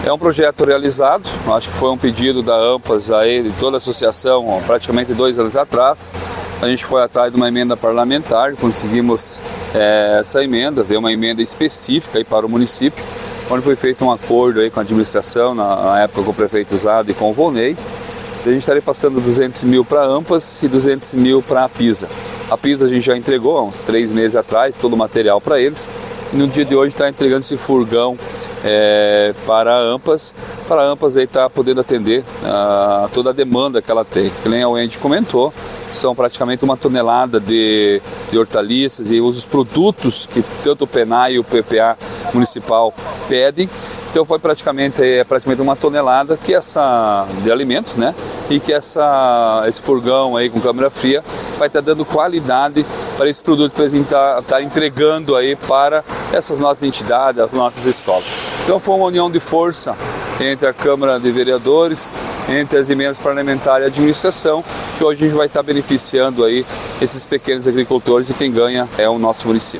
É um projeto realizado, acho que foi um pedido da AMPAS, aí, de toda a associação, praticamente 2 anos atrás. A gente foi atrás de uma emenda parlamentar, conseguimos essa emenda, veio uma emenda específica aí para o município, onde foi feito um acordo aí com a administração, na época com o prefeito Zado e com o Volney. A gente estaria passando 200 mil para a AMPAS e 200 mil para a PISA. A PISA a gente já entregou há uns 3 meses atrás, todo o material para eles. E no dia de hoje está entregando esse furgão para a AMPAS aí está podendo atender toda a demanda que ela tem. Que nem a Wendy comentou, são praticamente 1 tonelada de hortaliças e os produtos que tanto o PENAI e o PPA municipal pedem. Então foi praticamente 1 tonelada de alimentos, né? E que esse furgão aí com câmera fria vai estar dando qualidade para esse produto que eles estar entregando aí para essas nossas entidades, as nossas escolas. Então foi uma união de força entre a Câmara de Vereadores, entre as emendas parlamentares e a administração, que hoje a gente vai estar beneficiando aí esses pequenos agricultores e quem ganha é o nosso município.